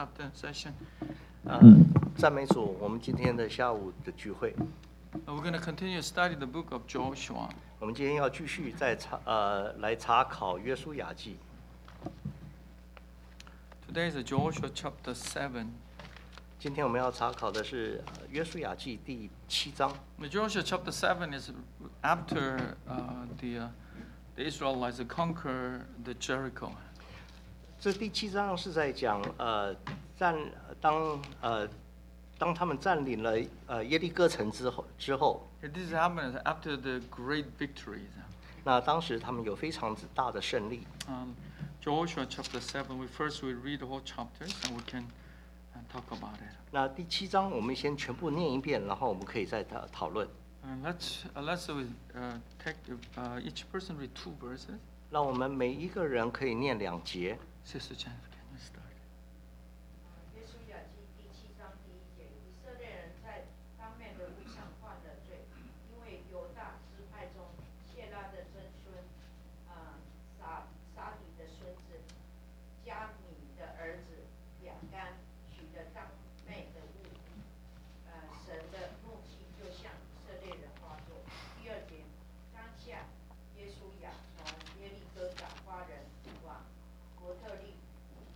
after session. 赞美主，我们今天的下午的聚会， We're going to continue to study the book of Joshua. 我们今天要继续来查考约书亚记。 Today is Joshua chapter 7. 今天我们要查考的是约书亚记第7章。 The Joshua chapter 7 is after the Israelites conquer the Jericho. 这第7章是在讲当他们占领了耶利哥城之后， This happened after the great victories. 那当时他们有非常之大的胜利。 Joshua chapter 7, we read the whole chapters and we can talk about it. 那第7章我们先全部念一遍，然后我们可以再讨论。 Let's take each person read 2 verses. 让我们每一个人可以念2节。 Sister Jennifer, can you start? 约书亚记第7章第1节，以色列人在当面的路上犯了罪，因为犹大支派中谢拉的曾孙撒底的孙子加米的儿子亚干娶了当妹的物，神的怒气就向以色列人发作。第2节，当下约书亚从耶利哥打发人往伯特利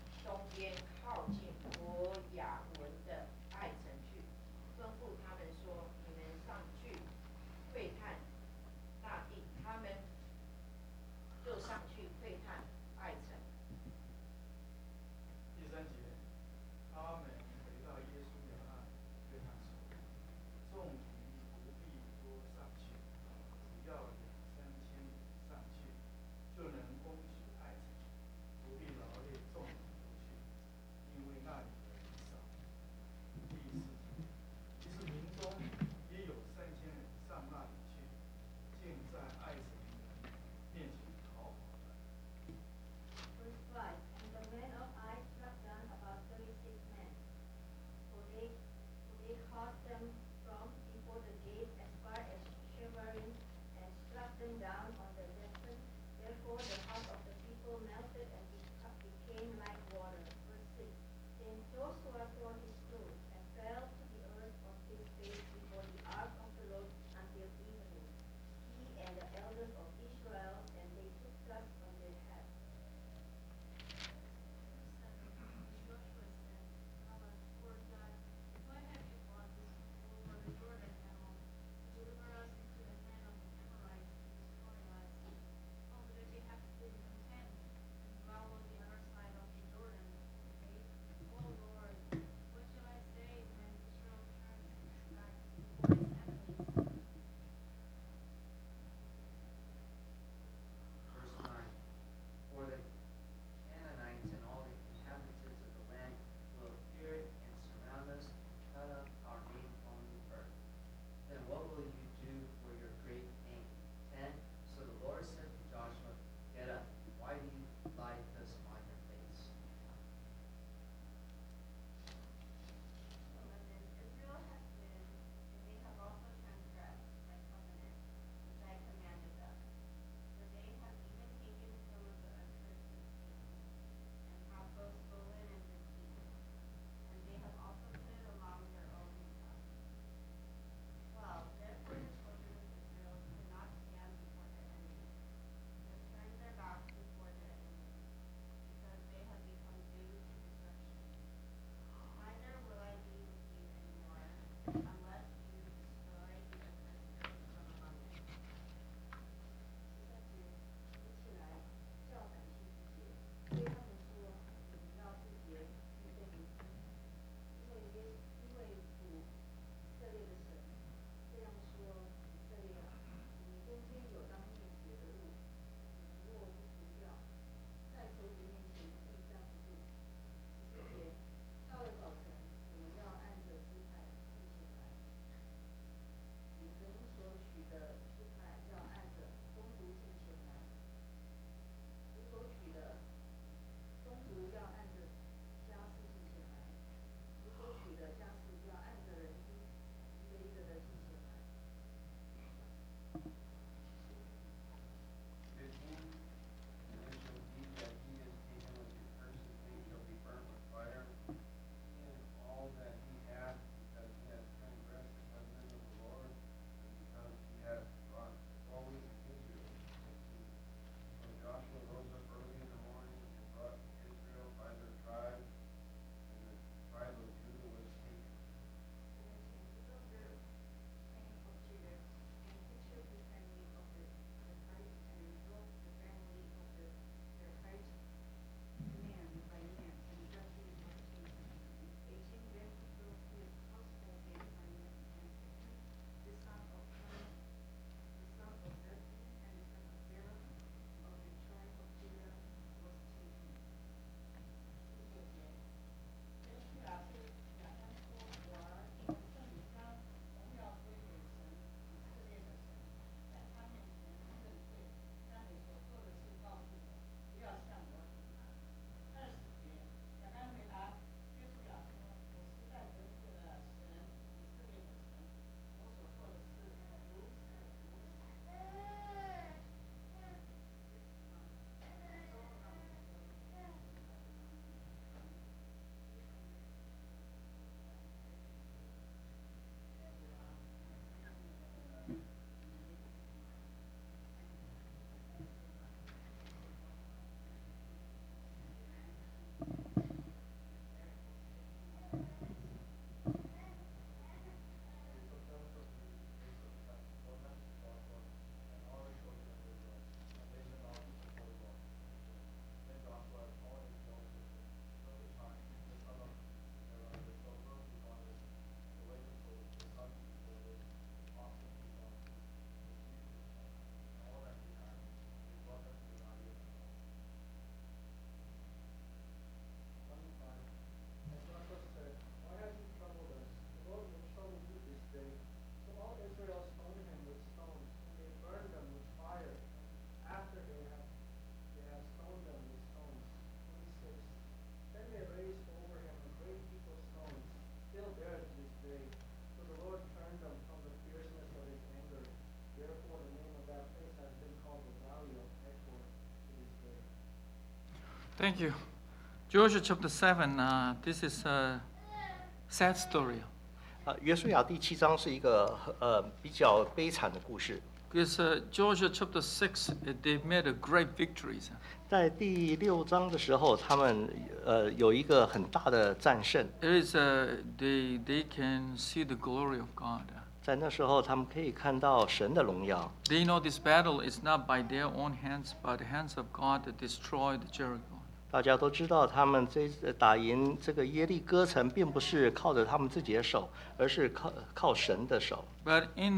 Thank you. Joshua chapter 7, this is a sad story. 约书亚第7章是一个比较悲惨的故事。 Because Joshua chapter 6, they made a great victories. 在第6章的时候，他们有一个很大的战胜。 It is, they can see the glory of God. 在那时候，他们可以看到神的荣耀。 They know this battle is not by their own hands, but the hands of God that destroyed Jericho. 大家都知道，他们打赢这个耶利哥城，并不是靠着他们自己的手，而是靠神的手。 But in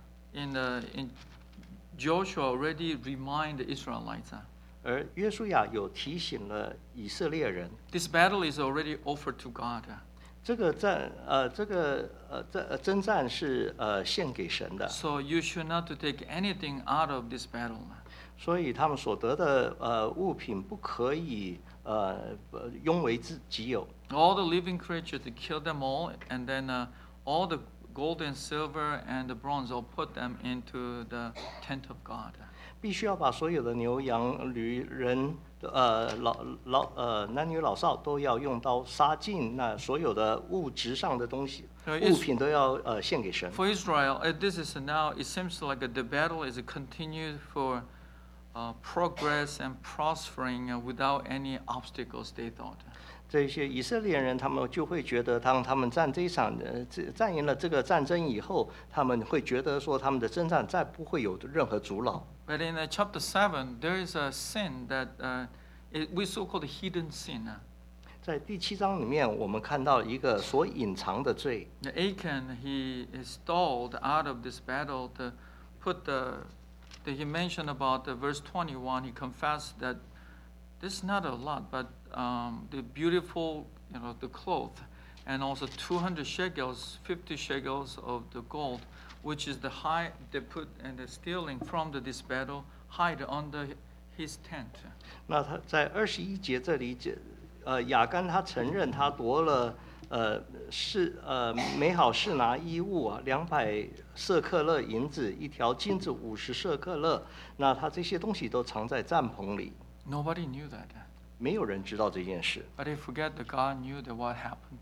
Joshua already remind the Israelites. 而约书亚有提醒了以色列人， This battle is already offered to God. 这个征战是献给神的， So you should not to take anything out of this battle. 所以他们所得的物品不可以拥为己有。 All the living creatures, they kill them all, and then all the gold and silver and the bronze, all put them into the tent of God. 必须要把所有的牛羊驴人男女老少都要用刀杀尽，那所有的物质上的东西物品都要献给神。 For Israel, this is now, it seems like the battle is continued for progress and prospering without any obstacles, they thought. 这些以色列人，他们就会觉得，当他们战这一场战赢了这个战争以后，他们会觉得说，他们的征战再不会有任何阻挠。 But in chapter 7, there is a sin that we so-called hidden sin. 在第7章里面，我们看到一个所隐藏的罪。 Achan, he is stalled out of this battle to put he mentioned about verse 21, he confessed that this is not a lot, but the beautiful, the cloth, and also 200 shekels, 50 shekels of the gold, which is the hide they put and the stealing from this battle, hide under his tent. 那他在21节这里，亚干他承认他夺了美好示拿衣物啊，200舍克勒银子，1条金子50舍克勒，那他这些东西都藏在帐篷里。 Nobody knew that. 没有人知道这件事。 But they forget that God knew that what happened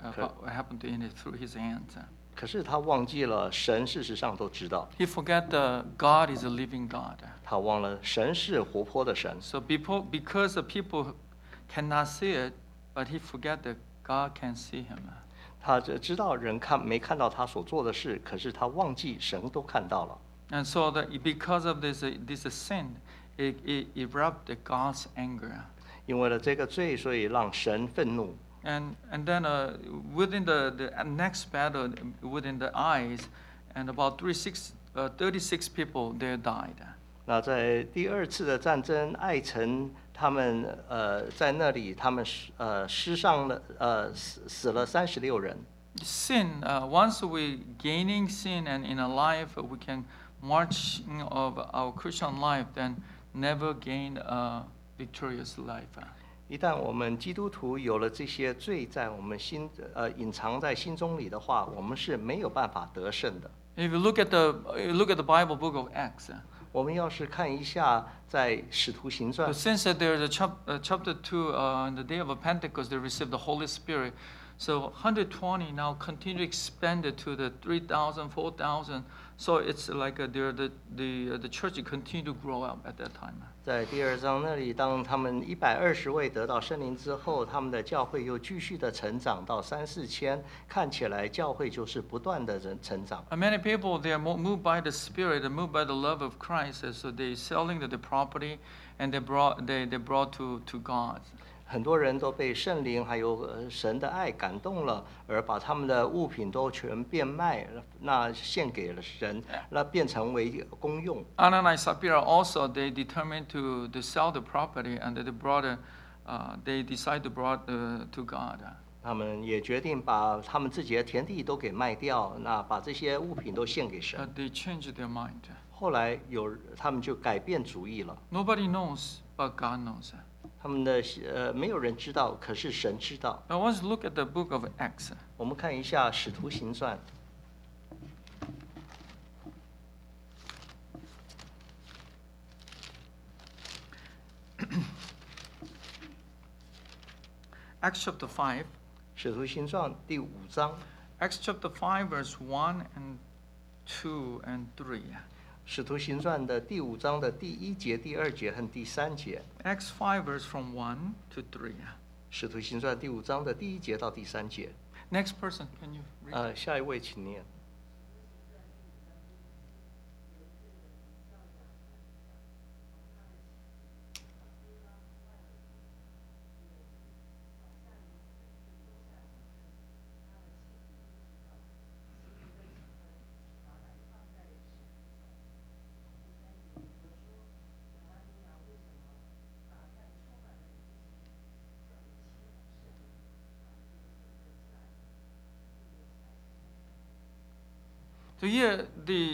to him through his hands. 可是他忘记了，神事实上都知道。 He forgot that God is a living God. 他忘了神是活泼的神。 So because the people cannot see it, but he forget that God can see him. 他知道人没看到他所做的事，可是他忘记神都看到了。 And so because of this sin, it erupted God's anger. 因为了这个罪，所以让神愤怒。 And then within the next battle, within the eyes, and about 36 people there died. 那在第2次的战争，艾城他们在那里，他们死了36人。 Sin, once we gaining sin and in a life we can march of our Christian life, then never gain a victorious life. 一旦我们基督徒有了这些罪在我们隐藏在心中里的话，我们是没有办法得胜的。 If you look at the Bible book of Acts, 我们要是看一下在使徒行传， since there is a chapter 2 in the day of Pentecost, they received the Holy Spirit. So 120 now continue expanded to the 3,000, 4,000. So it's like the church continue to grow up at that time. 在第2章那里，当他们120位得到圣灵之后，他们的教会又继续的成长到3、4千，看起来教会就是不断的成长。 And many people, they are moved by the Spirit, moved by the love of Christ, so they selling the property and they brought to God. 很多人都被圣灵还有神的爱感动了，而把他们的物品都全变卖，那献给了神，那变成为公用。 Ananias and Sapphira also, they determined to sell the property and they decide to brought to God. 他们也决定把他们自己的田地都给卖掉，那把这些物品都献给神。 But they changed their mind. 后来他们就改变主意了。 Nobody knows, but God knows. 他们的没有人知道，可是神知道。 Now let's look at the book of Acts. 我们看一下《使徒行传》。 Acts chapter 5. 使徒行传第5章， Acts chapter 5, verse 1 and 2 and 3. 使徒行传的第5章的第1节、第2节和第3节。 Acts 5, verse from 1 to 3. 使徒行传第5章的第1节到第3节。 Next person, can you read? 下一位请念。 So here,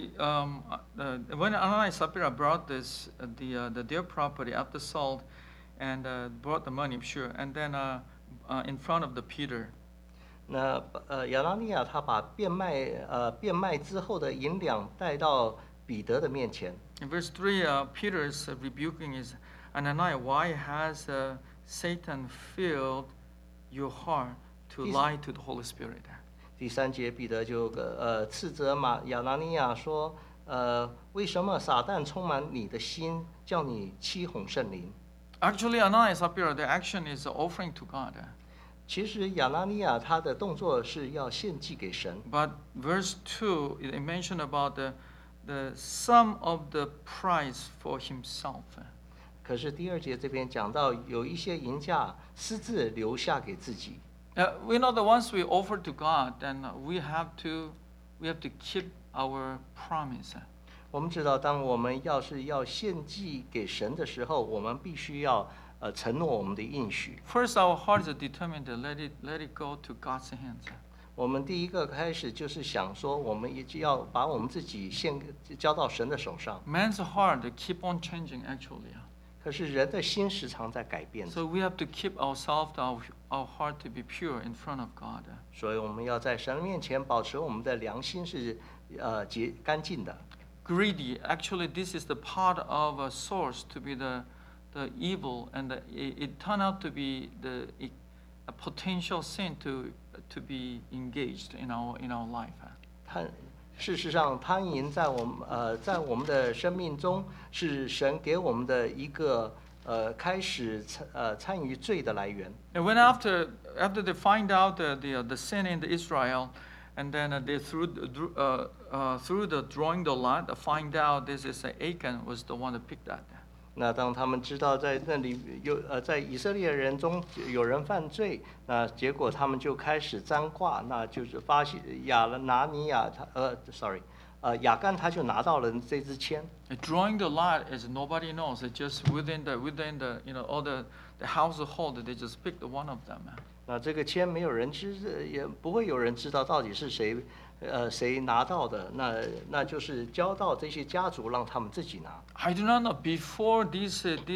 when Ananias and Sapphira brought this, their property after sold, and brought the money, sure, and then in front of the Peter. 那亚拿尼亚他把变卖之后的银两带到彼得的面前。 In verse 3, Peter is rebuking his Ananias, why has Satan filled your heart to lie to the Holy Spirit? 第3节，彼得就斥责亚拿尼亚说，为什么撒旦充满你的心，叫你欺哄圣灵？ Actually, Ananias and Sapphira, their action is offering to God. 其实亚拿尼亚他的动作是要献祭给神。 But verse 2, it mentioned about the sum of the price for himself. 可是第2节这边讲到，有一些银价私自留下给自己。 We know that once we offer to God, then we have to keep our promise. 我们知道，当我们要献祭给神的时候，我们必须要承诺我们的应许。 First, our heart is determined to let it go to God's hands. 我们第一个开始就是想说，我们也要把我们自己交到神的手上。 Man's heart keep on changing actually. 可是人的心时常在改变。 So we have to keep ourselves, our heart to be pure in front of God. 所以我们要在神面前保持我们的良心是干净的。 Greedy, actually, this is the part of a source to be the evil, and it turned out to be a potential sin to be engaged in our life. 事实上，贪淫在我们的生命中是神给我们的一个开始参与罪的来源。 And when after they find out the sin in Israel, and then they through the drawing the lot, find out this is Achan was the one that picked that. 那当他们知道在那里在以色列人中有人犯罪，那结果他们就开始占卦，那就是发现亚干他就拿到了这支签。 Drawing the lot is nobody knows. It's just within the all the household, they just picked one of them. 那这个签没有人也不会有人知道到底是谁拿到的，那就是交到这些家族，让他们自己拿。 I do not know. Before the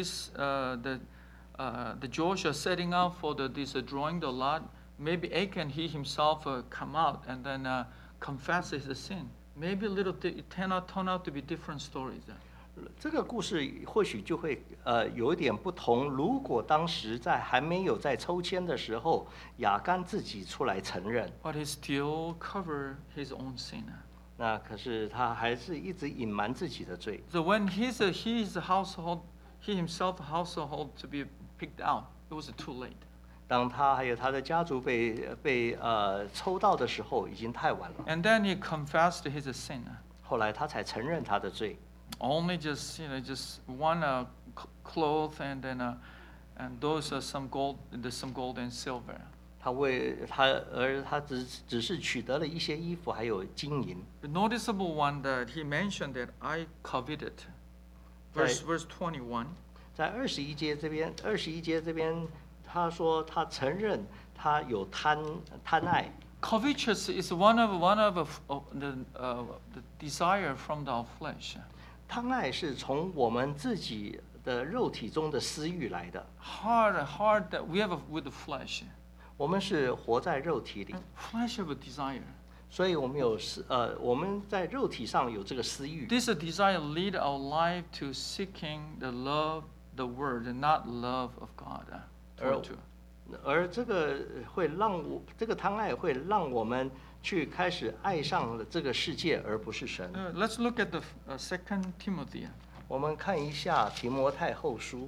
Joshua setting up for this drawing the lot, maybe Achan he himself come out and then confess his sin. Maybe it turn out to be different stories. 这个故事或许就会有一点不同。如果当时还没有在抽签的时候，亚干自己出来承认， But he still covered his own sin. 那可是他还是一直隐瞒自己的罪。 So when his household, he himself household to be picked out, it was too late. 当他还有他的家族被抽到的时候，已经太晚了。 And then he confessed his sin. 后来他才承认他的罪。 Only just one cloth and then and those are some gold and silver. 他只是取得了一些衣服，还有金银。 The noticeable one that he mentioned that I coveted. Verse 21. 在21节这边，他说他承认他有贪爱。 Covetous is one of the desire from our flesh. 贪爱是从我们自己的肉体中的私欲来的。 Heart that we have with the flesh. 我们是活在肉体里， Flesh have a desire. 所以我们在肉体上有这个私欲。 This desire lead our life to seeking the love, the word, and not love of God. 而这个这个贪爱会让我们去开始爱上了这个世界，而不是神。 Let's look at the 2 Timothy. 我们看一下提摩太后书，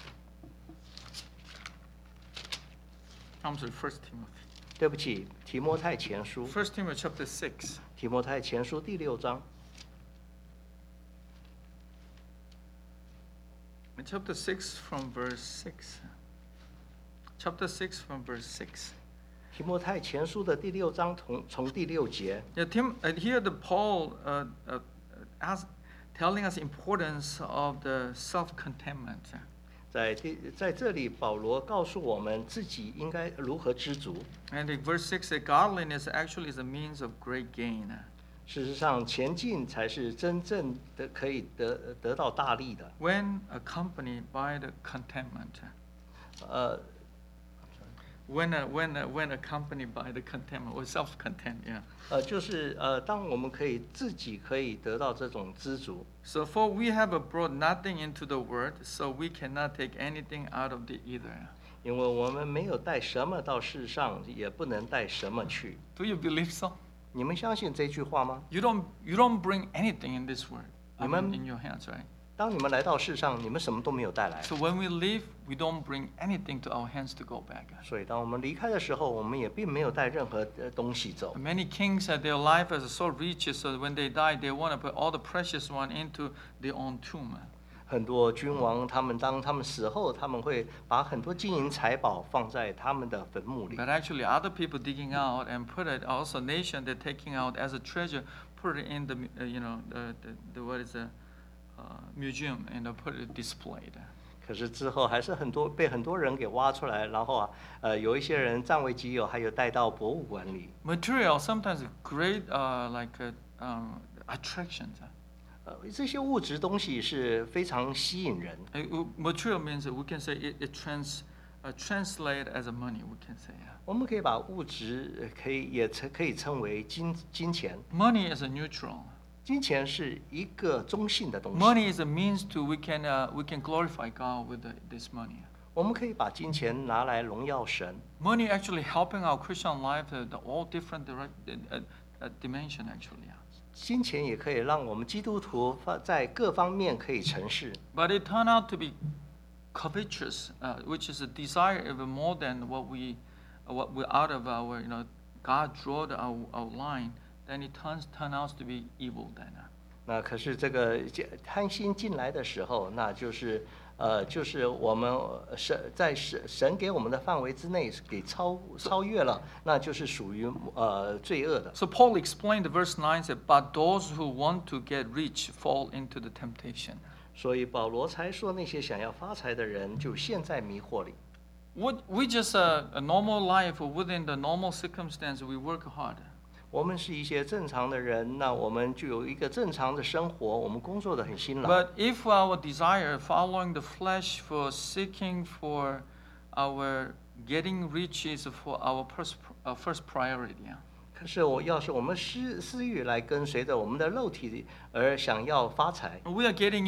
I'm sorry, 1 Timothy. 对不起，提摩太前书， 1 Timothy chapter 6. 提摩太前书第6章， Chapter 6 from verse 6. Chapter 6 from verse 6. 提摩太前书的第6章从第6节。 Yeah, here the Paul telling us importance of the self-contentment. 在这里，保罗告诉我们自己应该如何知足。 And in verse 6 says, godliness actually is a means of great gain. 事实上，前进才是真正的可以得到大利的。 When accompanied by the contentment. 呃， When accompanied by the contentment or self-content, yeah. 就是当我们自己可以得到这种知足。 So for we have brought nothing into the world, so we cannot take anything out of it either. 因为我们没有带什么到世上，也不能带什么去。 Do you believe so? 你们相信这句话吗？ You don't bring anything in this world. I mean, Amen. in your hands, right? 当你们来到世上，你们什么都没有带来。 So when we leave, we don't bring anything to our hands to go back. 所以当我们离开的时候，我们也并没有带任何东西走。 Many kings had their life as so rich, so when they die, they want to put all the precious one into their own tomb. 很多君王，当他们死后，他们会把很多金银财宝放在他们的坟墓里。 But actually, other people digging out and put it. Also, nation they're taking out as a treasure, put it in the the what is the museum and put it displayed. 可是之后还是被很多人给挖出来，然后有一些人占为己有，还有带到博物馆里。 Material sometimes great attractions. 这些物质东西是非常吸引人。 Material means we can say it translate as a money. We can say. 我们可以把物质可以称为金钱。 Money is a neutral. 金钱是一个中性的东西。 Money is a means to we can glorify God with this money. 我们可以把金钱拿来荣耀神。 Money actually helping our Christian life the all different dimension actually. 金钱也可以让我们基督徒在各方面可以成事。 But it turned out to be covetous, which is a desire even more than what we out of our God drew our line. Then it turns out to be evil then. 那可是这个贪心进来的时候，那就是我们在神给我们的范围之内给超越了，那就是属于罪恶的。 So Paul explained the verse 9 said, "But those who want to get rich fall into the temptation." 所以保罗才说那些想要发财的人就陷在迷惑里。 We just a normal life within the normal circumstance. We work hard. 我们是一些正常的人，那我们就有一个正常的生活，我们工作的很辛劳。 But if our desire, following the flesh, for seeking for our getting rich is for our first priority. 可是要是我们私欲来跟随着我们的肉体而想要发财， We are getting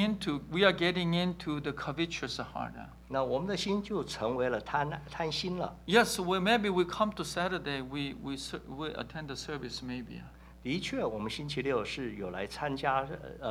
into the covetous heart. 那我们的心就成为了贪心了。 Yes, maybe we come to Saturday, we attend the service maybe. 的确，我们星期六是有来参加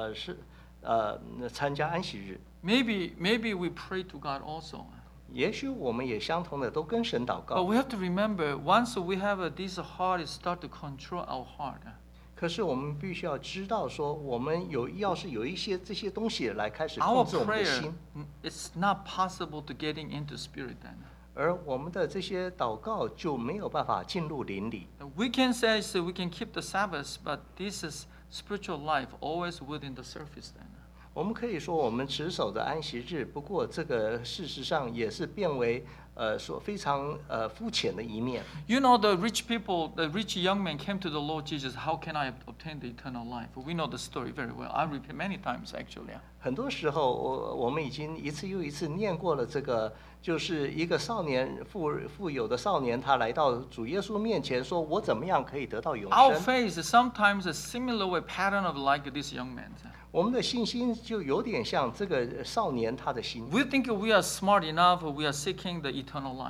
参加安息日。 Maybe we pray to God also. 也许我们也相同的都跟神祷 But 告。 we have to remember, once we have this heart, it start to control our heart. 可是我们必须要知道说，我们要是有一些这些东西来开始 Our 控制我们的 prayer, 心， it's not possible to getting into spirit then. 而我们的这些祷告就没有办法进入灵里。 We can say so we can keep the Sabbath, but this is spiritual life always within the surface then. 我们可以说我们持守着安息日，不过这个事实上也是变为说非常肤浅的一面。 You know, the rich people, the rich young man came to the Lord Jesus. How can I obtain the eternal life? We know the story very well. I repeat many times actually. 很多时候，我们已经一次又一次念过了这个，就是一个少年富有的少年，他来到主耶稣面前，说：“我怎么样可以得到永 Our 生 faith is sometimes a similar way pattern of like this young man.？” 我们的信心就有点像这个少年他的心。 We think we are smart enough. We are seeking the eternal life.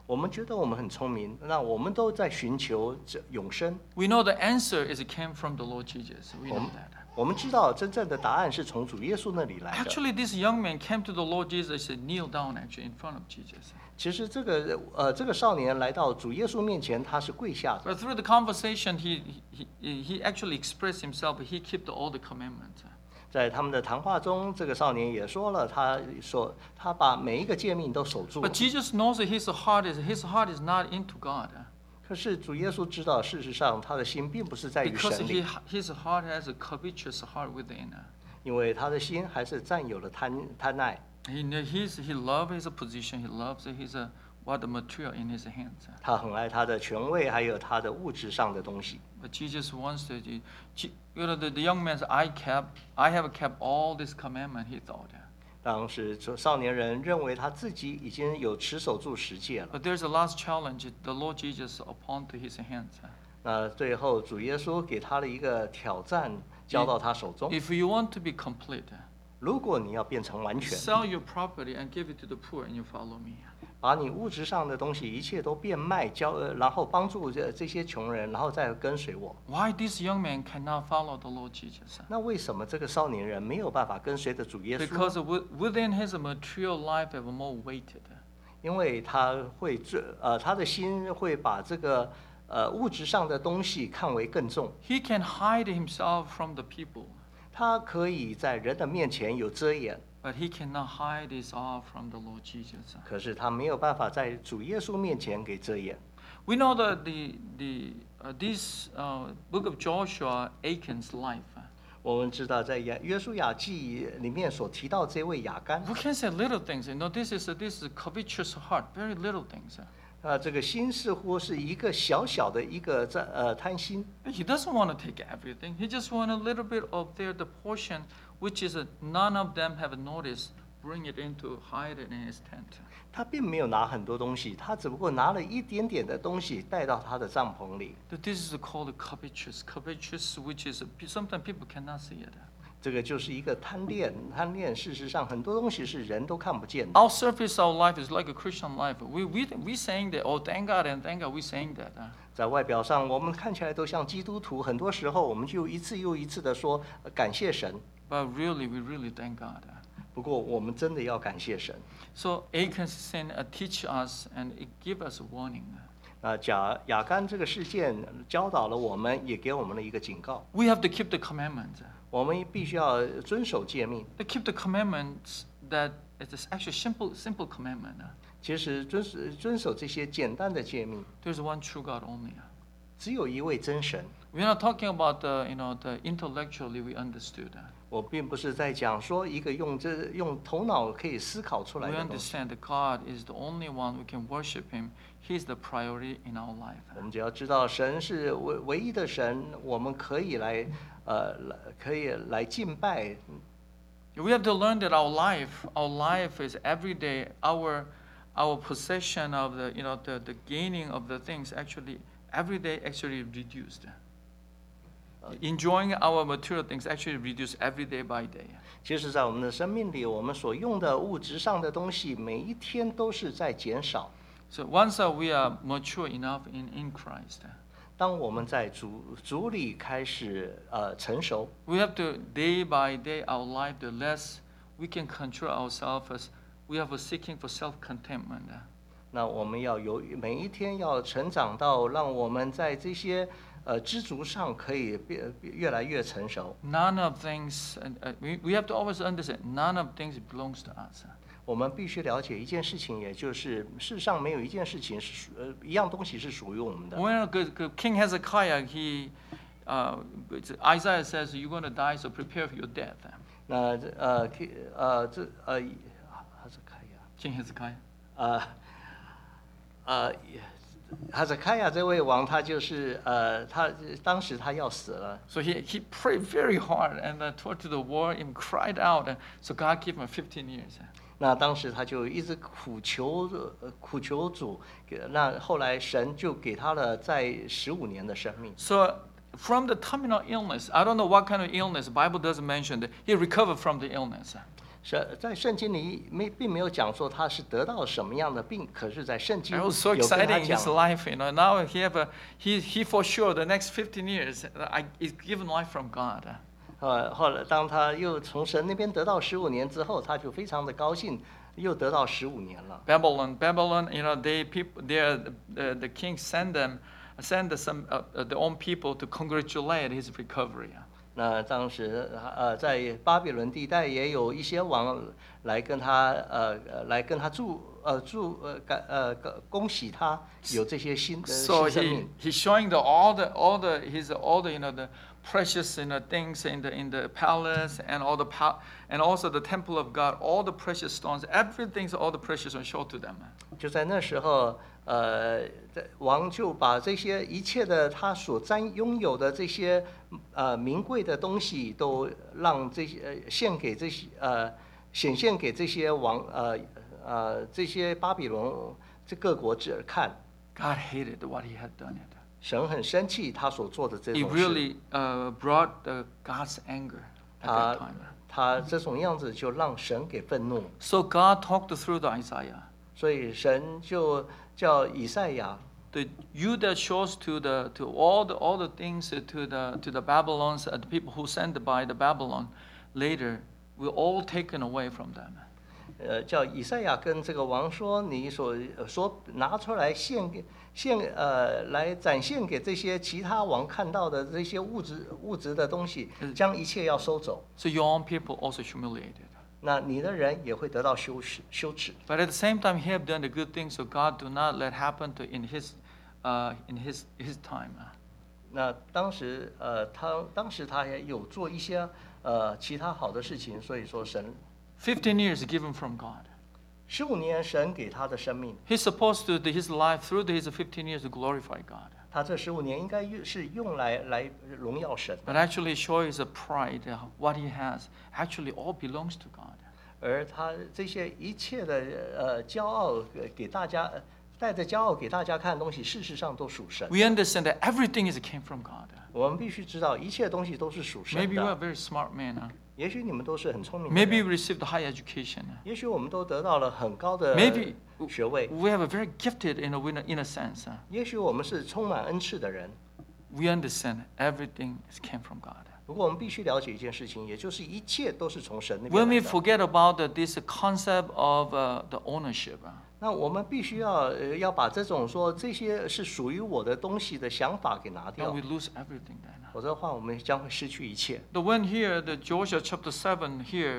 我们觉得我们很聪明，那我们都在寻求这永生。 We know the answer is it came from the Lord Jesus. We know that. 我们知道真正的答案是从主耶稣那里来的。 Actually, this young man came to the Lord Jesus and kneel down actually in front of Jesus. 其实这个少年来到主耶稣面前，他是跪下的。 But through the conversation, he actually expressed himself. He kept all the commandments. 在他们的谈话中，这个少年也说了，他说他把每一个诫命都守住了。 But Jesus knows that his heart is not into God. 可是主耶稣知道，事实上他的心并不是在于 Because 神里， his heart has a covetous heart within. 因为他的心还是占有了贪爱。 He loves his position. He loves what the material in his hands. 他很爱他的权位，还有他的物质上的东西。 But Jesus wants to, the young man said, I have kept all this commandment. He thought. 当时少年人认为他自己已经有持守住十诫了。 But there's a last challenge. The Lord Jesus upon to his hands. 那最后主耶稣给他了一个挑战，交到他手中。 If you want to be complete, 如果你要变成完全， sell your property and give it to the poor, and you follow me. 把你物质上的东西一切都变卖，然后帮助这些穷人，然后再跟随我。 Why this young man cannot follow the Lord Jesus? 那为什么这个少年人没有办法跟随着主耶稣 Because 呢？ within his material life have more weighted. 因为他会他的心会把这个物质上的东西看为更重。 He can hide himself from the people, 他可以在人的面前有遮掩， but he cannot hide his heart from the Lord Jesus. 可是他没有办法在主耶稣面前给遮掩。 We know that this book of Joshua, Achan's life. 我们知道，在约书亚记里面所提到这位亚干， We can say little things. This is covetous heart, very little things. 这个心似乎是一个小小的一个贪心， He doesn't want to take everything. He just wants a little bit of the portion, which is none of them have noticed. Bring it into, hide it in his tent. 他并没有拿很多东西，他只不过拿了一点点的东西带到他的帐篷里。 This is called covetous, which is sometimes people cannot see it. 这个就是一个贪恋，事实上很多东西是人都看不见的。 Our surface, our life is like a Christian life. We saying that, oh, thank God and thank God. We saying that. 在外表上，我们看起来都像基督徒，很多时候我们就一次又一次的说感谢神。 But really, we really thank God. 不过我们真的要感谢神。 So Achan's sin teach us and it give us a warning. 那亚干这个事件教导了我们，也给我们了一个警告。 We have to keep the commandments. 我们必须要遵守诫命。 To keep the commandments that it is actually simple commandment. 其实遵守这些简单的诫命， There's one true God only. 只有一位真神。 We're not talking about the intellectually we understood. 我并不是在讲说一个用头脑可以思考出来 We 的东西。 understand that God is the only one we can worship Him. He's the priority in our life. 我们只要知道神是唯一的神，我们可以来敬拜。 We have to learn that our life is every day. Our possession of the gaining of the things actually every day actually reduced. Enjoying our material things actually reduced every day by day. 其实，在我们的生命里，我们所用的物质上的东西，每一天都是在减少。 So once we are mature enough in Christ, 当我们在主里开始成熟， we have to day by day our life the less we can control ourselves. As we have a seeking for self-contentment. 那我们要每一天要成长到让我们在这些知足上可以越来越成熟。 None of things, we have to always understand, none of things belongs to us. 我们必须了解一件事情，也就是世上没有一件事情是一样东西是属于我们的。 When King Hezekiah, Isaiah says, "You're going to die, so prepare for your death." 那 King Hezekiah. 哈泽开亚这位王，他就是他当时他要死了， So he prayed very hard and toward to the war and cried out. So God gave him 15 years. 那当时他就一直苦求主，那后来神就给他了在15年的生命。 So from the terminal illness, I don't know what kind of illness. The Bible doesn't mention that he recovered from the illness. 在圣经里并没有讲说他是得到什么样的病，可是在圣经 It was so 有跟他 exciting in 讲 his life, Now he for sure the next 15 years is given life from God. 后来当他又从神那边得到15年之后，他就非常的高兴，又得到15年了。 Babylon, the king send some their own people to congratulate his recovery. 那当时在巴比伦地带也有一些王来跟他恭喜他有这些新 So 生命。 he's showing all the the precious things in the palace and and also the temple of God, all the precious stones, everything's all the precious one showed to them. 就在那时候，王就把这些一切的他所拥有的这些名贵的东西，都让这些显现给这些这些巴比伦这各国者看。 God hated what he had done. 神很生气他所做的这 It 种事。 really brought God's anger at that time. 他这种样子就让神给愤怒， So God talked through the Isaiah. 所以神就叫以赛亚。 You that shows to all the things to the Babylons, the people who sent by the Babylon later, will all taken away from them. 叫以赛亚跟这个王说，你所拿出来来展现给这些其他王看到的这些物质的东西，将一切要收走。 So your own people also humiliated. 那你的人也会得到羞耻。 But at the same time, he have done the good things, so God do not let happen in his time. 那当时他也有做一些其他好的事情，所以说神 15 years given from God. 15年神给他的生命， He's supposed to his life through his 15 years to glorify God. 他这15年应该是用来荣耀神。 But actually show his pride, what he has, actually all belongs to God. 而他这些一切的骄傲给大家，带着骄傲给大家看的东西，事实上都属神。 We understand that everything came from God. 我们必须知道，一切东西都是属神 Maybe you are 的。 very smart man. 也许你们都是很聪明的 Maybe 人 you received high education. 也许我们都得到了很高的 Maybe 学位， we have a very gifted in a sense. 也许我们是充满恩赐的人。 We understand everything came from God. 不过我们必须了解一件事情，也就是一切都是从神那 When 边 we 来的。 forget about this concept of the ownership, 那我们必须要把这种说这些是属于我的东西的想法给拿 then 掉 we，lose everything then. 否则的话，我们将会失去一切。 When here, the Joshua chapter 7 here,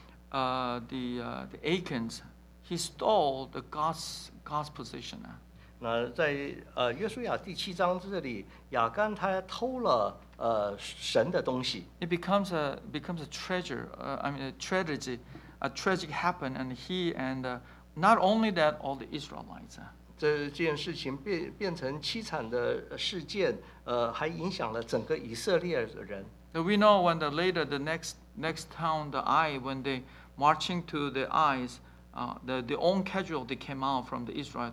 the Achans, he stole the God's position. 那在约书亚第7章这里，亚干他偷了神的东西， It becomes a treasure. A tragic happened, and he and not only that, all the Israelites. 这件事情变成凄惨的事件，还影响了整个以色列的人。 We know when later the next town, the Ai, when they marching to the Ais, the own casualty came out from the Israel.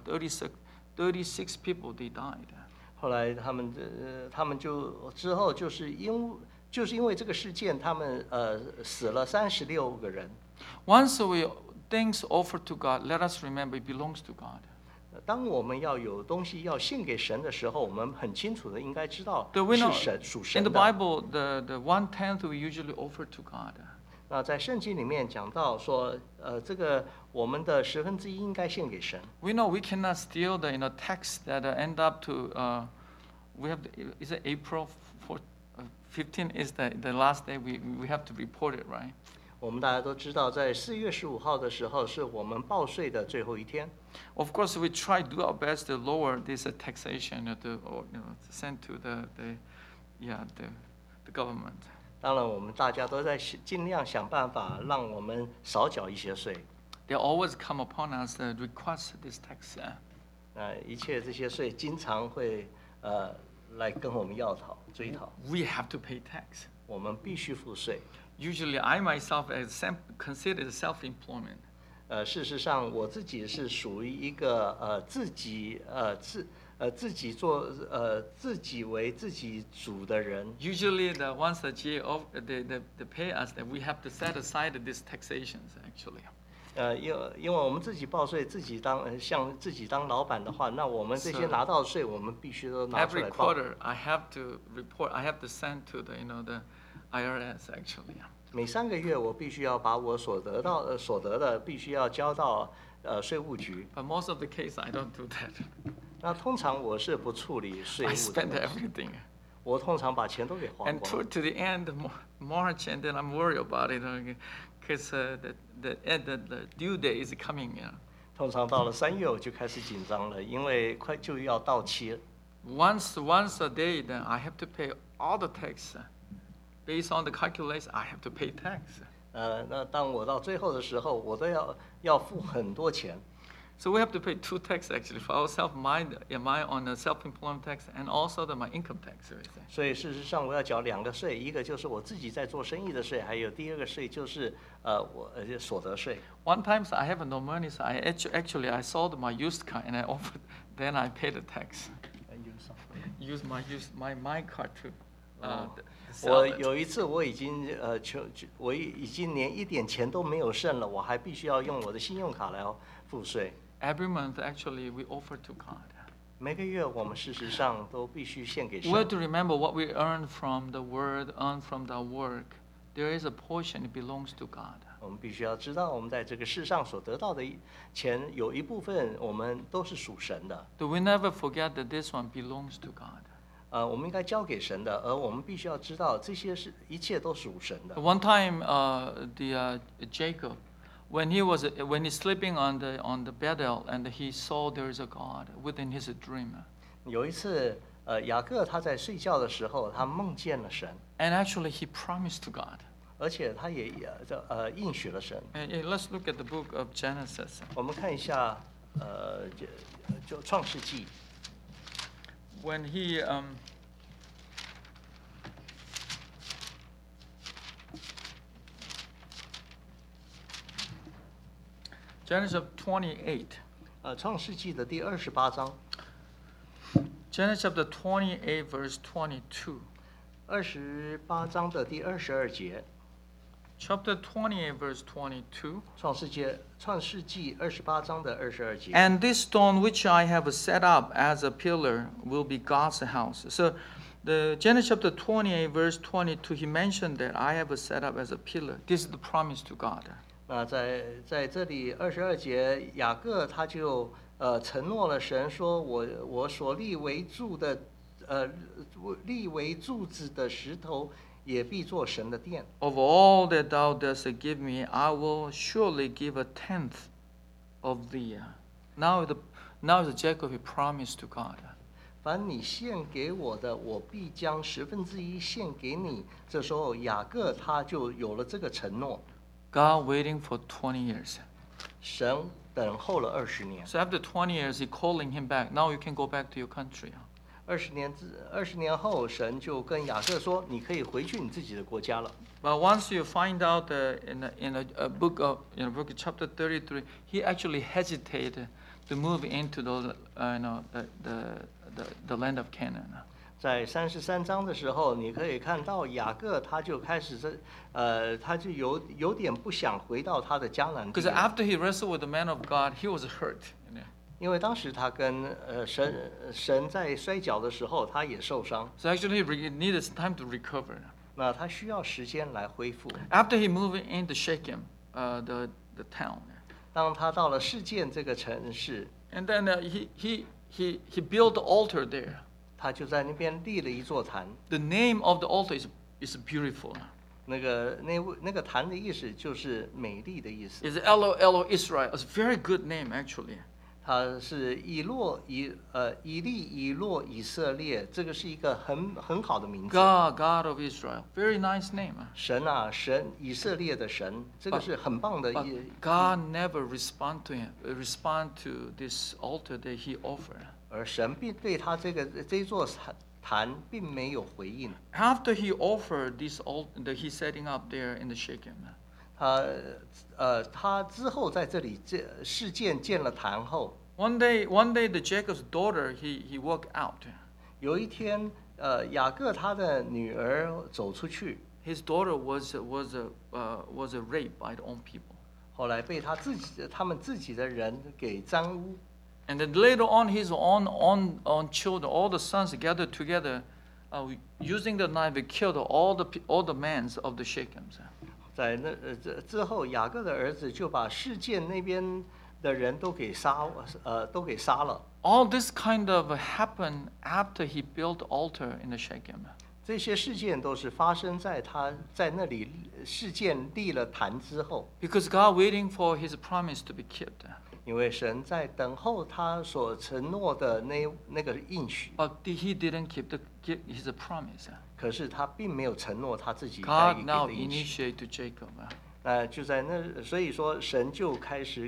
36 people they died. 后来他们就之后就是因为这个事件，他们死了36个人。 Once things offered to God, let us remember it belongs to God. 当我们要有东西要献给神的时候，我们很清楚的应该知道 We know 是属 in 神 the 的。 Bible, the 1/10 we usually offer to God. 那在圣经里面讲到说，这个我们的1/10应该献给神。 We know we cannot steal the text that end up to. We have is it April 15 is the last day we have to report it, right? 我们大家都知道，在4月15号的时候是我们报税的最后一天。 Of course, we try to do our best to lower this taxation to send to the government. 当然，我们大家都在尽量想办法，让我们少缴一些税。 They always come upon us request this tax. 一切这些税经常会来跟我们追讨。 We have to pay tax. 我们必须付税。 Usually, I myself consider self-employment. 事实上，我自己是属于一个自己为自己主的人。 Usually, once the GA they pay us, that we have to set aside these taxations actually. 因为我们自己报税，像自己当老板的话，那我们这些拿到的税，我们必须都拿出 Every 来报。 quarter, I have to report. I have to send to the the IRS actually. 每3个月，我必须要把我所得的必须要交到税务局。 But most of the case, I don't do that. 那通常我是不处理税 I 务的 spend 东西， everything. 我通常把钱都给花 And 光。 to the end of March, and then I'm worried about it because the due date is coming. 通常到了3月我就开始紧张了，因为快就要到期了。 Once a day, then I have to pay all the tax. Based on the calculation, I have to pay tax. 那当我到最后的时候，我都要付很多钱。 So we have to pay 2 tax actually for ourselves, my on the self-employment tax and also my income tax. 所以事实上我要缴2个税，一个就是我自己在做生意的税，还有第2个税就是我所得税。 One time I have no money, so I sold my used car and I offered, then I paid the tax. Use my car to. 我有一次我已经连一点钱都没有剩了，我还必须要用我的信用卡来付税。 Every month, actually, we offer to God. 每个月我们事实上都必须献给神。 We have to remember what we earn from the word, earn from the work. There is a portion that belongs to God. 我们必须要知道，我们在这个世上所得到的钱，有一部分我们都是属神的。 So we never forget that this one belongs to God. 我们应该交给神的，而我们必须要知道，这些一切都属神的。 One time, Jacob, when he's sleeping on the bed and he saw there is a God within his dream. 有一次，雅各他在睡觉的时候，他梦见了神， And actually, he promised to God. 而且他也应许了神。 And let's look at the book of Genesis. 我们看一下，就创世纪。 When he Genesis 28. 创世纪的第28章。 Genesis chapter 28, verse 22. 28章的第22节。 Chapter 28, verse 22. 创世纪28章的22节。 And this stone which I have set up as a pillar will be God's house. So, the Genesis chapter 28, verse 22, he mentioned that I have set up as a pillar. This is the promise to God. 那在这里22节，雅各他就承诺了神说，我所立为柱子的石头，也必做神的殿。 Of all that thou dost give me, I will surely give a tenth of thee. Now the Jacob he promised to God. 凡你献给我的，我必将1/10献给你。这时候雅各他就有了这个承诺。 God waiting for 20 years. 神等候了20年。 So after 20 years, he calling him back. Now you can go back to your country. 20年后，神就跟雅各说：“你可以回去你自己的国家了。” But once you find out in a book of chapter 33, he actually hesitated to move into the land of Canaan. 在33章的时候，你可以看到雅各他就开始他就有点不想回到他的迦南地 Because after he wrestled with the man of God, he was hurt. 因为当时他跟神在摔跤的时候，他也受伤。 So actually, he needed time to recover. 那他需要时间来恢复。 After he moved into Shechem, the town, 当他到了示剑这个城市， and then he built the altar there. 他就在那边立了一座坛。 The name of the altar is beautiful. 那个坛的意思就是美丽的意思。 It's Elo Israel. It's a very good name actually. 它是以利以色列，这个是一个很好的名字。 God of Israel. Very nice name. 神啊，神，以色列的神，这个是很棒的。 But God never respond to this altar that he offered. 而神并对他这座坛并没有回应。 After he offered this altar that he's setting up there in the Shechem. 他之后在这里建了坛后。 One day, the Jacob's daughter he walked out. 有一天，雅各他的女儿走出去， His daughter was raped by the own people. 后来被他们自己的人给沾污。 And then later on, his own children, all the sons gathered together, using the knife, they killed all the men of the Shechems. 在之后，雅各的儿子就把事件那边的人都给杀了。 All this kind of happened after he built altar in the Shechem. 这些事件都是发生在他在那里事件立了坛之后， Because God waiting for his promise to be kept. 因为神在等候他所承诺的那个应许， But he didn't keep his promise. 可是他并没有承诺他自己该 God 给 now 的应许。 initiate to Jacob. 就在那，所以说神就开始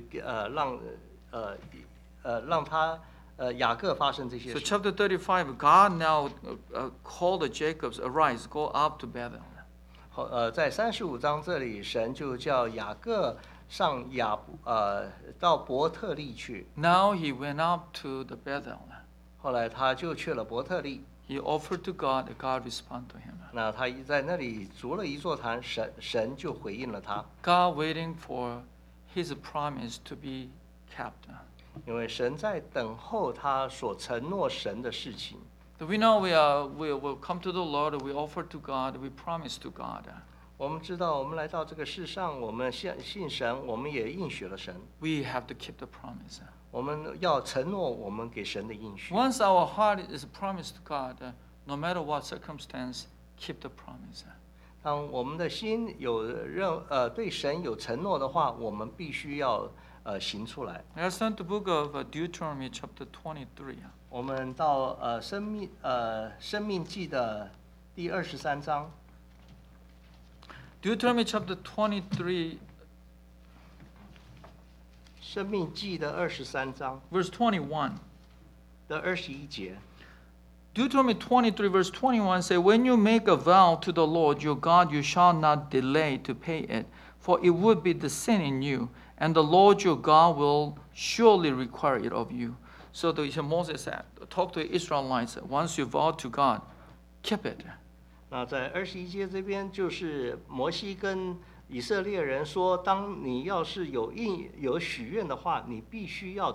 让他雅各发生这些 So 事。 chapter 35, God now called the Jacobs, arise, go up to Bethel. 在35章这里，神就叫雅各上到伯特利去。 Now he went up to the Bethel. 后来他就去了伯特利。 He offered to God, and God responded to him. 那他在那里筑了一座坛，神就回应了他， God waiting for his promise to be kept. 因为神在等候他所承诺神的事情。 So we know we will come to the Lord, we offer to God, we promise to God. 我们知道，我们来到这个世上，我们信神，我们也应许了神， We have to keep the promise. 我们要承诺我们给神的应许。 Once our heart is promised to God, no matter what circumstance, keep the promise. 当我们的心有对神有承诺的话，我们必须要行出来。 Let's turn to the book of Deuteronomy chapter 23. 我们到生命记的第23章。 Deuteronomy chapter 23, 生命记的23章 verse 21. 的21节。 Deuteronomy 23 verse 21 say, When you make a vow to the Lord your God, you shall not delay to pay it, for it would be the sin in you, and the Lord your God will surely require it of you. So Moses said, talk to the Israelites, once you vow to God, keep it. 那在21节这边，就是摩西跟以色列人说，当你要是有许愿的话，你必须要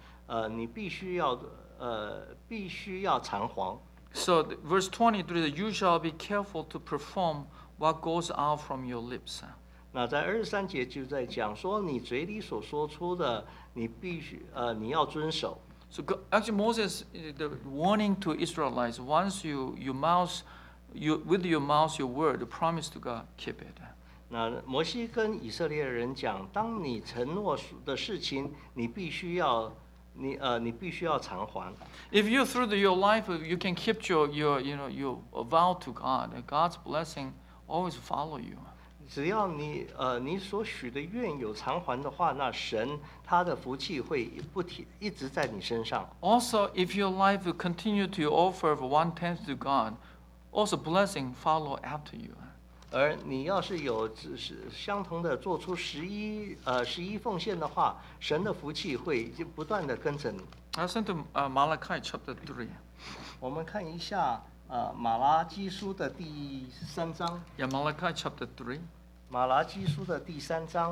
偿还。 So verse 23, you shall be careful to perform what goes out from your lips. 那在23节就在讲说，你嘴里所说出的，你要遵守。 So actually Moses, the warning to Israelites, once with your mouth, your word, the promise to God, keep it. 那摩西跟以色列人讲，当你承诺的事情，你必须要偿还。 If you through your life you can keep your vow to God, God's blessing always follow you. 只要你所许的愿有偿还的话，那神他的福气会一直在你身上。 Also, if your life will continue to offer 1/10 to God, also blessing follow after you. 而你要是有相同的做出11奉献的话，神的福气会就不断的跟着你。 Let's turn to Malachi chapter 3. 我们看一下马拉基书的第3章。 Yeah, Malachi chapter 3. 马拉基书的第3章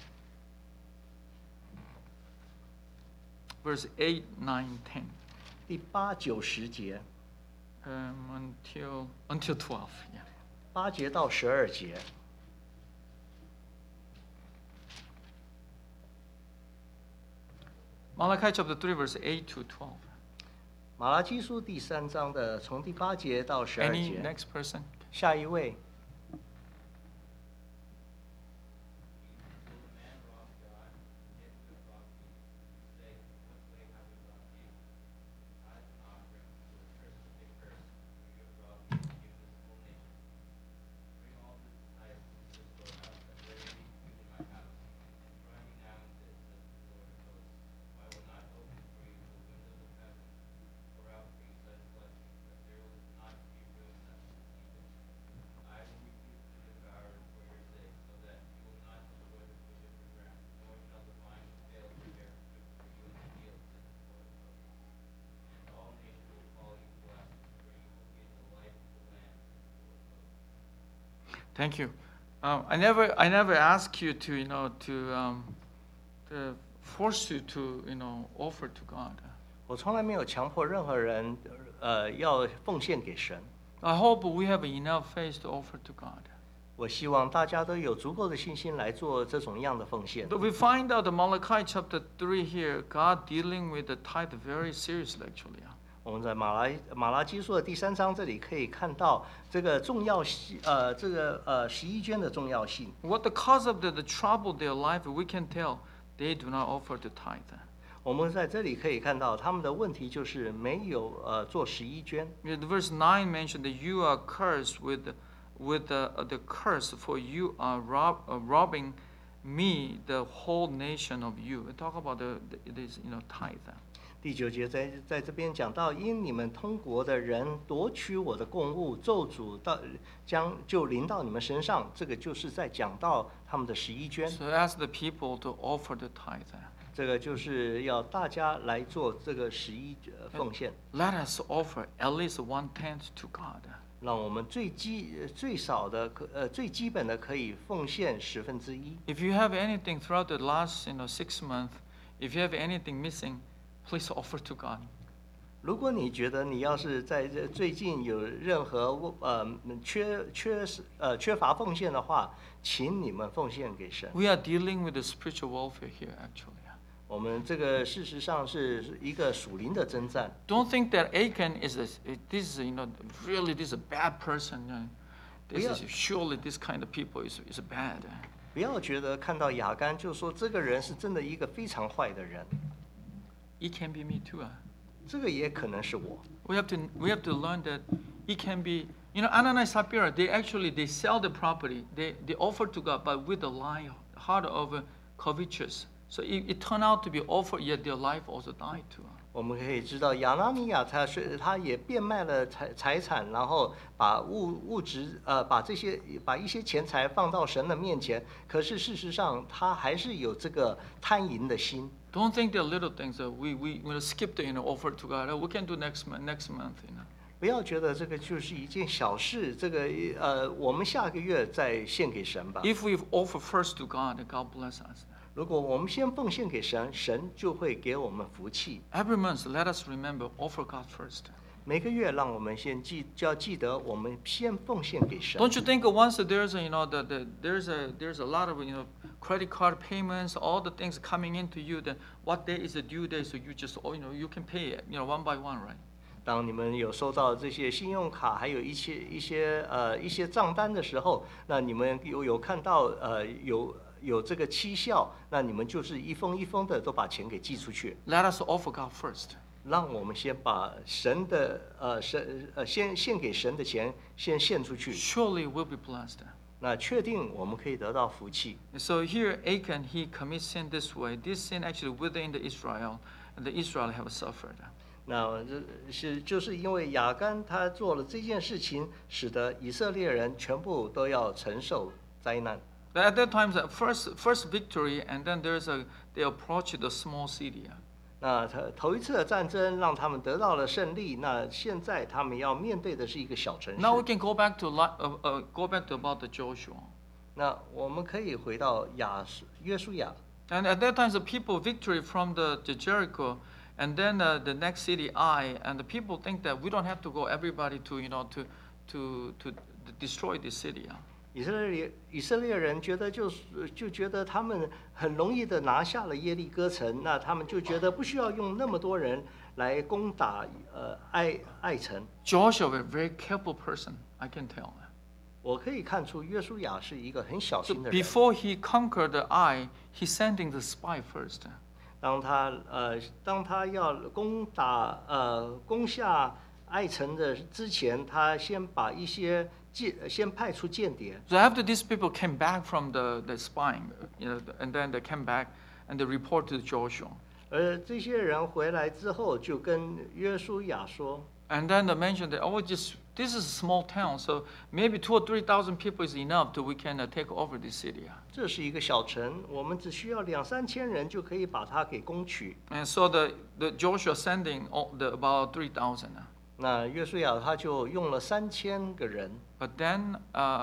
Verse 8, 9, 10. 第8、9、10节 Until 12. Yeah. ，8节到12节。 Malachi chapter 3, verse 8 to 12. 马拉基书第3章的从第8节到12 Any 节。 next person? 下一位。 Thank you. I never ask you to to force you to offer to God. 我从来没有强迫任何人要奉献给神。 I hope we have enough faith to offer to God. 我希望大家都有足够的信心来做这种样的奉献。 But we find out in Malachi chapter 3 here, God dealing with the tithe very seriously actually. 我们在马拉基书的第3章这里可以看到这个重要性，11捐的重要性。 What the cause of the trouble their life, we can tell they do not offer the tithe. 我们在这里可以看到他们的问题就是没有做11捐。 Verse 9 mentioned that you are cursed with the curse, for you are robbing me, the whole nation of you. We talk about this tithe. 第9节在这边讲到，因你们通国的人夺取我的供物，咒诅就临到你们身上。这个就是在讲到他们的11捐。 So ask the people to offer the tithe. 这个就是要大家来做这个11奉献。 Let us offer at least 1/10 to God. 让我们最少的最基本的可以奉献1/10。 If you have anything throughout the last 6 months, if you have anything missing, please offer to God. 如果你觉得你要是在最近有任何缺乏奉献的话，请你们奉献给神。 We are dealing with the spiritual warfare here actually. 我们这个事实上是一个属灵的征战。 Don't think that Achan is really this is a bad person. Surely this kind of people is bad. 不要觉得看到亚干就说这个人是真的一个非常坏的人， It can be me too. 这个也可能是我。 We have to learn that it can be. Ananias Sapphira, they sell the property. They offer to God, but with the heart of covetous. So it turned out to be offer, yet their life also died too. 我们可以知道亚拿尼亚他也变卖了财产，然后把物质把一些钱财放到神的面前，可是事实上他还是有这个贪淫的心。 Don't think they're little things that we skip the offer to God. We can do next month. 不要觉得这个就是一件小事，这个我们下个月再献给神吧。 If we offer first to God, God bless us. 如果我们先奉献给神，神就会给我们福气。 Every month, let us remember offer God first. 每个月让我们就要记得，我们先奉献给神。 Don't you think once there's there's a lot of credit card payments, all the things coming into you, then what day is the due day? So you just you can pay it one by one, right? 当你们有收到这些信用卡，还有一些账单的时候，那你们有看到有这个期效，那你们就是一封一封的都把钱给寄出去。 Let us offer God first. 让我们先把神的先献给神的钱先献出去， Surely we'll be blessed. 那确定我们可以得到福气。 So here Achan, he commits sin this way. This sin actually within the Israel, and the Israel have suffered. 那就是因为亚干他做了这件事情，使得以色列人全部都要承受灾难。 At that time, the first victory, and then they approach the small city. 那头一次的战争让他们得到了胜利，那现在他们要面对的是一个小城市。 Now we can go back to about the Joshua. 那我们可以回到约书亚。 And at that time, the people victory from the Jericho, and then the next city Ai, and the people think that we don't have to go everybody to destroy this city. 以色列人觉得就觉得他们很容易的拿下了耶利哥城，那他们就觉得不需要用那么多人来攻打爱城。 Joshua, a very careful person, I can tell. 我可以看出约书亚是一个很小 So 心的人。 before he conquered the Ai, he sending the spy first. 当他要攻下爱城的之前，他先把先派出间谍。 So after these people came back from the spying, and then they came back and they report to Joshua. 而这些人回来之后，就跟约书亚说。 And then they mentioned that this is a small town, so maybe 2,000 or 3,000 people is enough till we can take over this city. 这是一个小城，我们只需要2-3千人就可以把它给攻取。 And so the Joshua sending about 3,000. 那约书亚他就用了3000个人， But then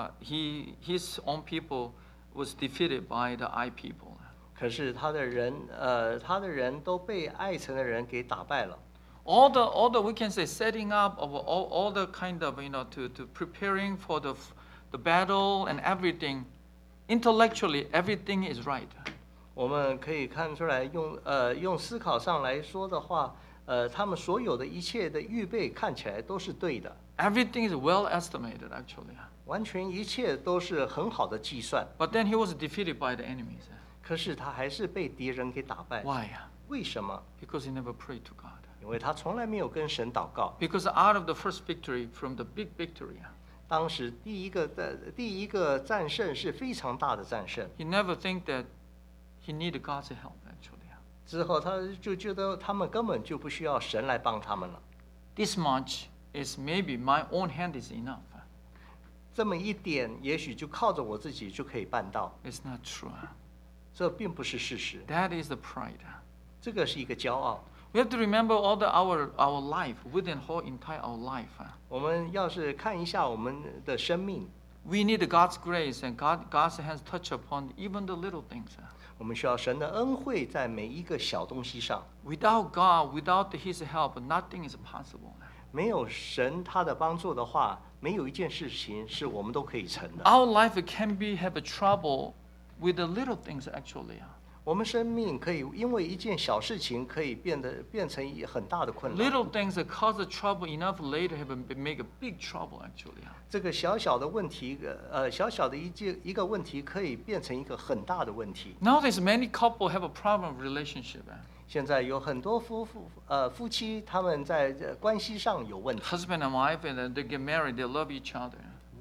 his own people was defeated by the Ai people. 可是他的人都被爱城的人给打败了。 All the we can say setting up of all the kind of to preparing for the battle and everything, intellectually everything is right. 我们可以看出来用思考上来说的话，他们所有的一切的预备看起来都是对的， Everything is well estimated actually. 完全一切都是很好的计算。 But then he was defeated by the enemies. 可是他还是被敌人给打败。 Why? 为什么？ Because he never prayed to God. 因为他从来没有跟神祷告。 Because out of the first victory, from the big victory, 当时第一个战胜是非常大的战胜， he never think that he needed God's help actually. 之后他就觉得他们根本就不需要神来帮他们了。 This much is maybe my own hand is enough. 这么一点，也许就靠着我自己就可以办到， It's not true. 这并不是事实， That is the pride. 这个是一个骄傲。 We have to remember all our life, within whole entire our life. 我们要是看一下我们的生命， We need God's grace and God's hands touch upon even the little things. 我们需要神的恩惠在每一个小东西上。 Without God, without His help, nothing is possible. 没有神他的帮助的话，没有一件事情是我们都可以成的。 Our life can have a trouble with the little things actually. 我们生命可以因为一件小事情可以变成很大的困难。 Little things that cause the trouble enough later have make a big trouble actually. 这个小小的问题，小小的一个问题可以变成一个很大的问题。 Nowadays, many couple have a problem with relationship. 现在有很多夫妻他们在关系上有问题。 Husband and wife, and they get married, they love each other.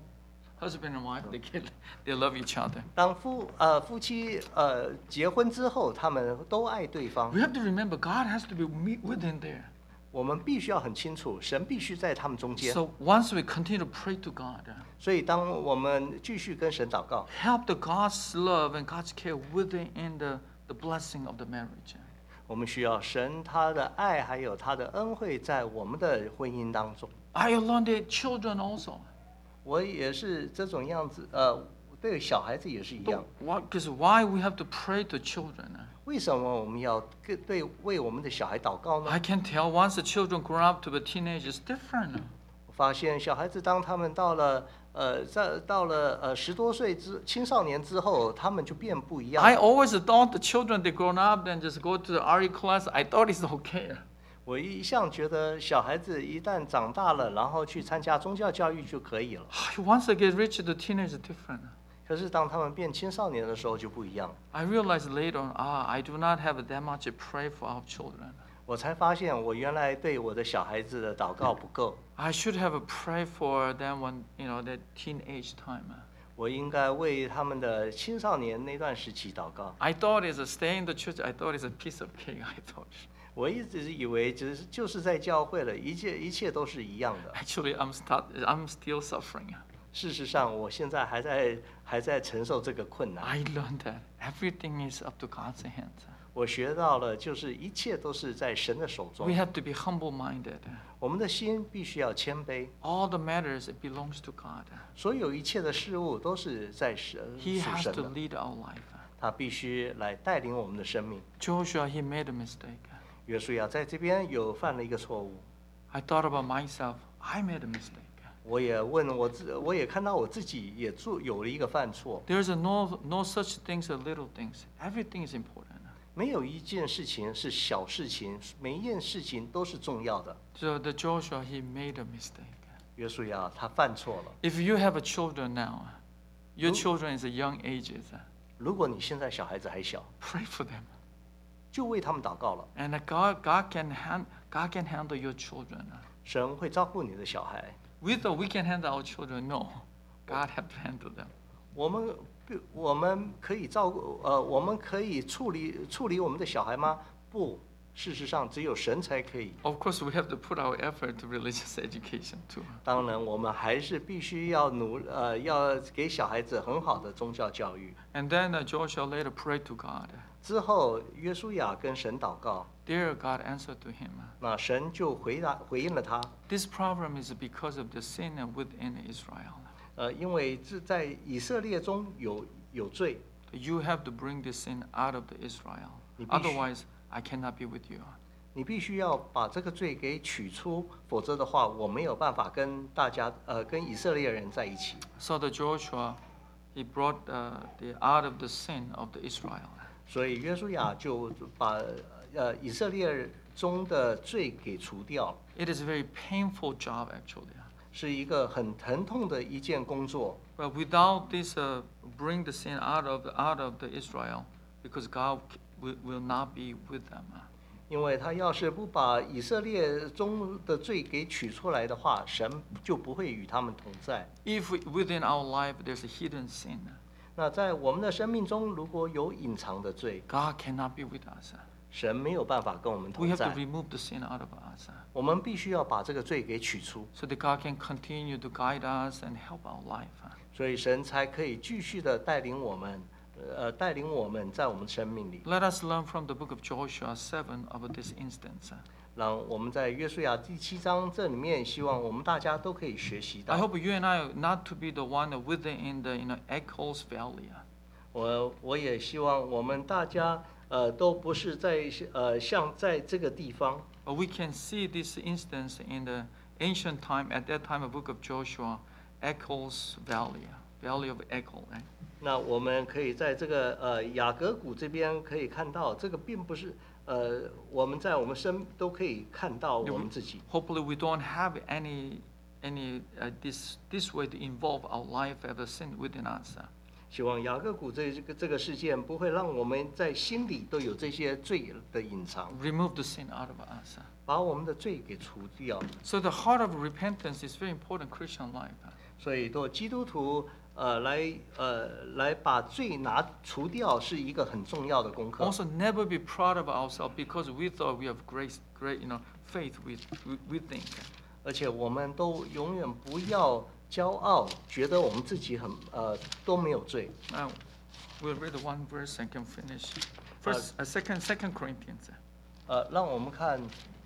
Husband and wife, they love each other. 当夫妻结婚之后，他们都爱对方 We。have to remember God has to be within there. 我们必须要很清楚，神必须在他们中间。 So once we continue to pray to God, 所以当我们继续跟神祷告， help the God's love and God's care within the blessing of the marriage. 我们需要神他的爱还有他的恩惠在我们的婚姻当中。 I learned that children also. 我也是这种样子，对小孩子也是一样。 Because why we have to pray to children? 为什么我们要为我们的小孩祷告呢？ I can tell once the children grow up to be teenagers, it's different. 我发现小孩子当他们到了10多岁青少年之后，他们就变不一样。 I always thought the children they grown up and just go to the RE class. I thought it's okay. 我一向觉得小孩子一旦长大了，然后去参加宗教教育就可以了。 Once they get rich, the teenagers are different. 可是当他们变青少年的时候就不一样。 I realized later on, I do not have that much to pray for our children. 我才发现我原来对我的小孩子的祷告不够。 I should have a pray for them when that teenage time. 我应该为他们的青少年那段时期祷告。 I thought it's a stay in the church. I thought it's a piece of cake. I thought. 我一直以为就是在教会了，一切都是一样的。 Actually, I'm still suffering. 事实上，我现在还在承受这个困难。 I learned that everything is up to God's hands. 我学到了，就是一切都是在神的手中 We。have to be humble-minded. 我们的心必须要谦卑， All the matters it belongs to God. 所有一切的事物都是在属 He has 神 to 的， lead our life. 他必须来带领我们的生命。 Joshua, he made a mistake. 约书亚在这边有犯了一个错误， I thought about myself. I made a mistake. 我也看到我自己也有了一个犯错。 There's no such things as little things. Everything is important. 没有一件事情是小事情，每一件事情都是重要的。 So the Joshua, he made a mistake. 约书亚他犯错了。 If you have a children now, your children is a young ages, 如果你现在小孩子还小， pray for them. 就为他们祷告了， And God can handle your children. 神会照顾你的小孩。 We thought we can handle our children. No, God have to handle them. 我们可以照顾我们可以处理我们的小孩吗？不， 事实上，只有神才可以。 Of course, we have to put our effort to religious education too. 当然，我们还是必须要要给小孩子很好的宗教教育。 And then Joshua later prayed to God. 之后，约书亚跟神祷告， There, God answered to him. 那神就回应了他。 This problem is because of the sin within Israel. 因为这在以色列中有罪， You have to bring this sin out of the Israel. 你必须- Otherwise, I cannot be with you. 你必须要把这个罪给取出，否则的话，我没有办法跟跟以色列人在一起。 So the Joshua, he brought the out of the sin of the Israel. 所以约书亚就把以色列中的罪给除掉， It is a very painful job actually. 是一个很疼痛的一件工作。 But without this, bring the sin out of the Israel, because God will not be with them. 因为他要是不把以色列中的罪给取出来的话，神就不会与他们同在。 If within our life there's a hidden sin, 那在我们的生命中，如果有隐藏的罪， God cannot be with us. 神没有办法跟我们 We 同 have to 在。 remove the sin out of us, 我们必须要把这个罪给取出， so that God can continue to guide us and help our life. 所以神才可以继续的带领我们在我们生命里。 Let us learn from the book of Joshua 7 of this instance. 让我们在约书亚第7章这里面，希望我们大家都可以学习 I 到。 hope you and I not to be the one within the Echoes Valley. 我也希望我们大家都不是像在这个地方。 But we can see this instance in the ancient time, at that time of book of Joshua, Echoes Valley, Valley of Echo. Right? 那我们可以在这个雅各谷这边可以看到，这个并不是我们在我们身都可以看到我们自己。 Hopefully we don't have any this way to involve our life ever sin within us. 希望雅各谷这个事件不会让我们在心里都有这些罪的隐藏， Remove the sin out of us. 把我们的罪给除掉。 So the heart of repentance is very important in Christian life. 所以，做基督徒来把罪除掉，是一个很重要的功课。 Also, never be proud of ourselves because we thought we have great faith. We think. 而且我们都永远不要骄傲，觉得我们自己都没有罪。 Now, we'll read one verse and can finish. First, Second Corinthians. 让我们看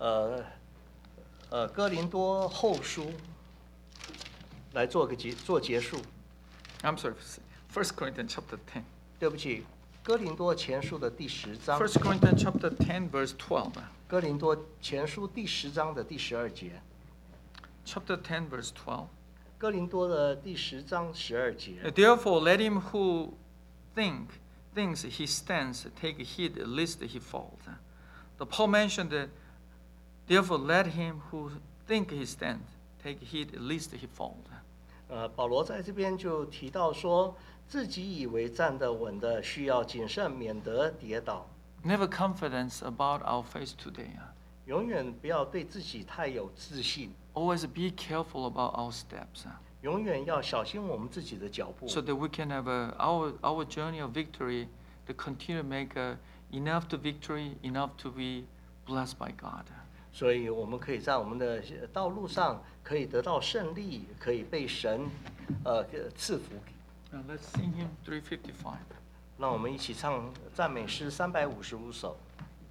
哥林多后书来做结束。 I'm sorry. 1 Corinthians chapter 10. 对不起，哥林多前书的第10章。 1 Corinthians chapter 10, verse 12. 哥林多前书第10章的第12节。 Chapter 10, verse 12. 哥林多的第10章12节。 Therefore, let him who thinks he stands take heed lest he falls. The Paul mentioned that. Therefore, let him who think he stands take heed lest he falls. 保罗在这边就提到说，自己以为站得稳的，需要谨慎，免得跌倒。 Never confidence about our faith today. 永远不要对自己太有自信， Always be careful about our steps, 永远要小心我们自己的脚步， so that we can have our journey of victory to continue to make enough to victory, enough to be blessed by God. 所以我们可以在我们的道路上可以得到胜利，可以被神赐福。 Now let's sing hymn 355. 让我们一起唱赞美诗355首。